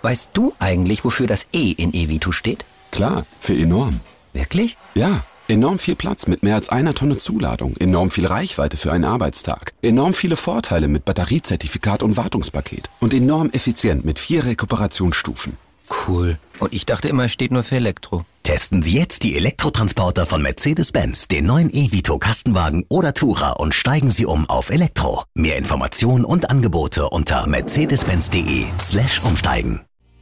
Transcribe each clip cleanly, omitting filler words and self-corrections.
Weißt du eigentlich, wofür das E in Evito steht? Klar, für enorm. Wirklich? Ja, enorm viel Platz mit mehr als 1 Tonne Zuladung, enorm viel Reichweite für einen Arbeitstag, enorm viele Vorteile mit Batteriezertifikat und Wartungspaket und enorm effizient mit 4 Rekuperationsstufen. Cool. Und ich dachte immer, es steht nur für Elektro. Testen Sie jetzt die Elektrotransporter von Mercedes-Benz, den neuen E-Vito Kastenwagen oder Tourer und steigen Sie um auf Elektro. Mehr Informationen und Angebote unter mercedes-benz.de/umsteigen.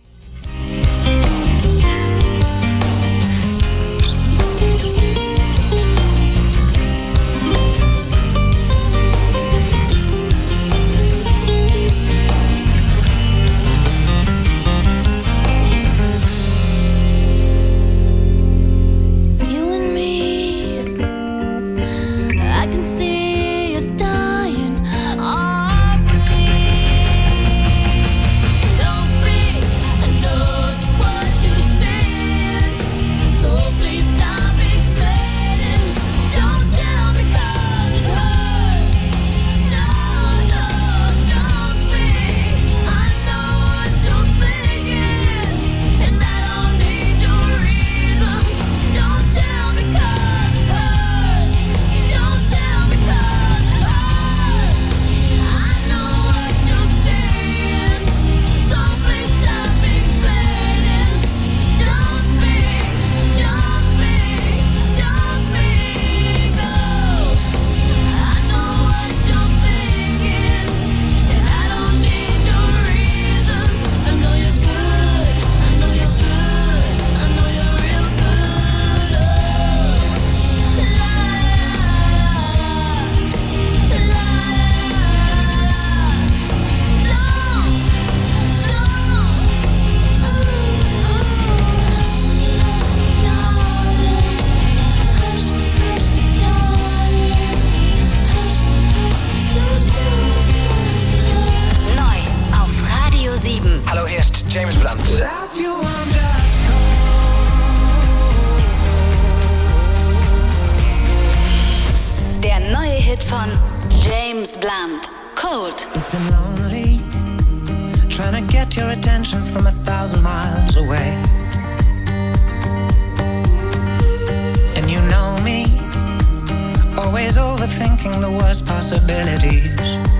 James Blunt. Der neue Hit von James Blunt, Cold. It's been lonely, trying to get your attention from 1,000 miles away. And you know me, always overthinking the worst possibilities.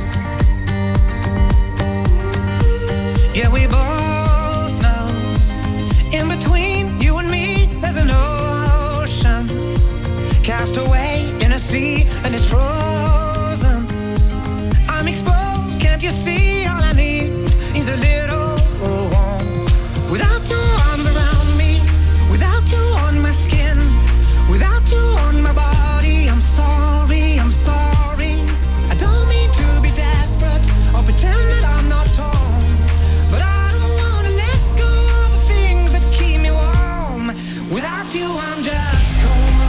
Yeah, we both know, in between you and me, there's an ocean, cast away in a sea, and it's frozen. I'm exposed, can't you see? All I need is a little warmth. Without your arms around me, without you on my skin, without you on my body, I'm sorry, I'm sorry. I don't mean to be desperate or pretend that I'm not torn, but I don't want to let go of the things that keep me warm. Without you, I'm just cold.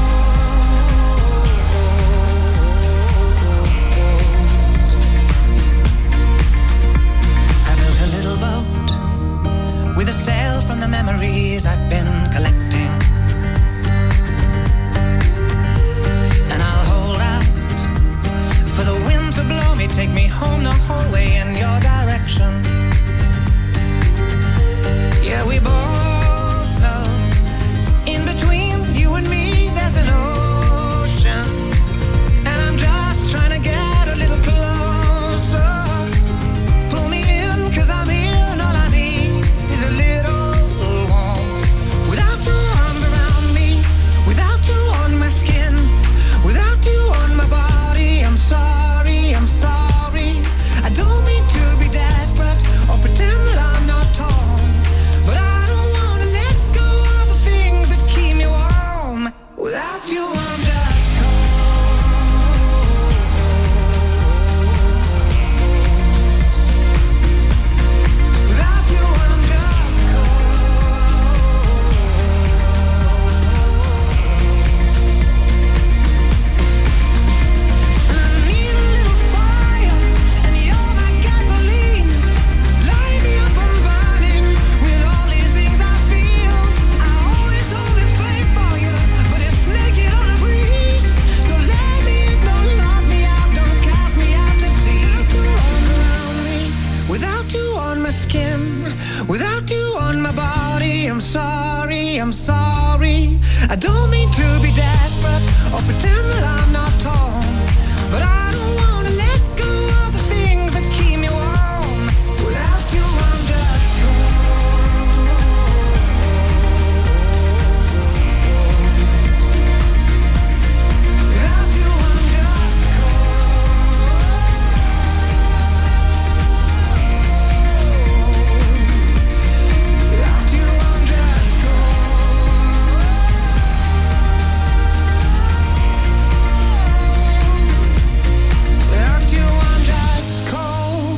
I built a little boat with a sail from the memories I've been collecting, and I'll hold out for the wind to blow me, take me home the whole way in your direction. Yeah, we both know, in between you and me, there's an ocean, and I'm just trying to get a little closer. Pull me in, 'cause I'm here, and all I need is a little warmth. Without your arms around me, without you on my skin, without you on my body, I'm sorry, I'm sorry. I don't mean to be desperate on my body. I'm sorry, I don't mean to be desperate or pretend that I'm not torn, but I don't wanna let go of the things that keep me warm. Without you I'm just cold. Without you I'm just cold. Without you I'm just cold. Without you I'm just cold.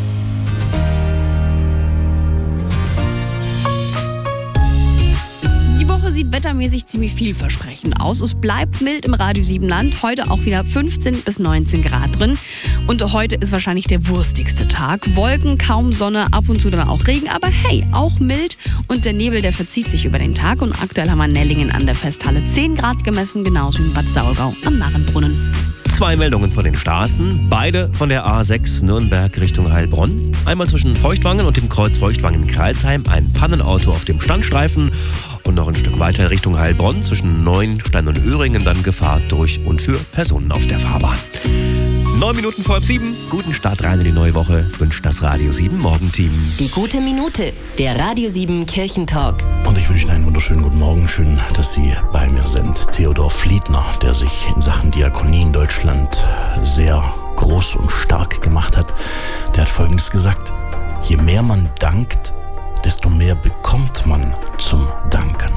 Die Woche sieht wettermäßig ziemlich vielversprechend aus. Es bleibt mild im Radio 7 Land. Heute auch wieder 15 bis 19 Grad drin. Und heute ist wahrscheinlich der wurstigste Tag. Wolken, kaum Sonne, ab und zu dann auch Regen. Aber hey, auch mild. Und der Nebel, der verzieht sich über den Tag. Und aktuell haben wir in Nellingen an der Festhalle 10 Grad gemessen. Genauso in Bad Saulgau am Narrenbrunnen. 2 Meldungen von den Straßen, beide von der A6 Nürnberg Richtung Heilbronn. Einmal zwischen Feuchtwangen und dem Kreuz Feuchtwangen-Kralsheim ein Pannenauto auf dem Standstreifen und noch ein Stück weiter in Richtung Heilbronn zwischen Neuenstein und Öhringen dann Gefahr durch und für Personen auf der Fahrbahn. 9 Minuten vor 7, guten Start rein in die neue Woche, wünscht das Radio 7 Morgenteam. Die gute Minute, der Radio 7 Kirchentalk. Und ich wünsche Ihnen einen wunderschönen guten Morgen. Schön, dass Sie bei mir sind. Theodor Fliedner, der sich in Sachen Diakonie in Deutschland sehr groß und stark gemacht hat, der hat Folgendes gesagt: Je mehr man dankt, desto mehr bekommt man zum Danken.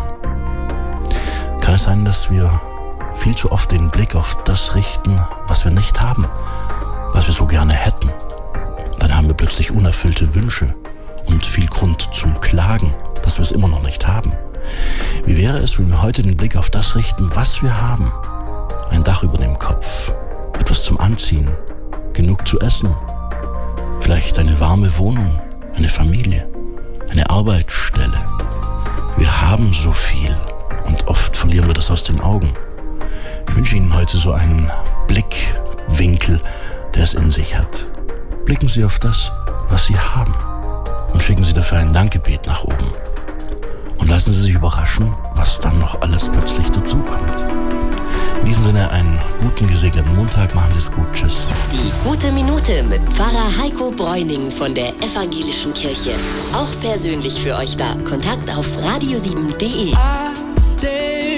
Kann es sein, dass wir viel zu oft den Blick auf das richten, was wir nicht haben, was wir so gerne hätten? Dann haben wir plötzlich unerfüllte Wünsche und viel Grund zum Klagen, dass wir es immer noch nicht haben. Wie wäre es, wenn wir heute den Blick auf das richten, was wir haben? Ein Dach über dem Kopf, etwas zum Anziehen, genug zu essen, vielleicht eine warme Wohnung, eine Familie, eine Arbeitsstelle. Wir haben so viel und oft verlieren wir das aus den Augen. Ich wünsche Ihnen heute so einen Blickwinkel, der es in sich hat. Blicken Sie auf das, was Sie haben, und schicken Sie dafür ein Dankgebet nach oben. Und lassen Sie sich überraschen, was dann noch alles plötzlich dazukommt. In diesem Sinne einen guten, gesegneten Montag. Machen Sie es gut. Tschüss. Die gute Minute mit Pfarrer Heiko Bräuning von der Evangelischen Kirche. Auch persönlich für euch da. Kontakt auf radio7.de. I stay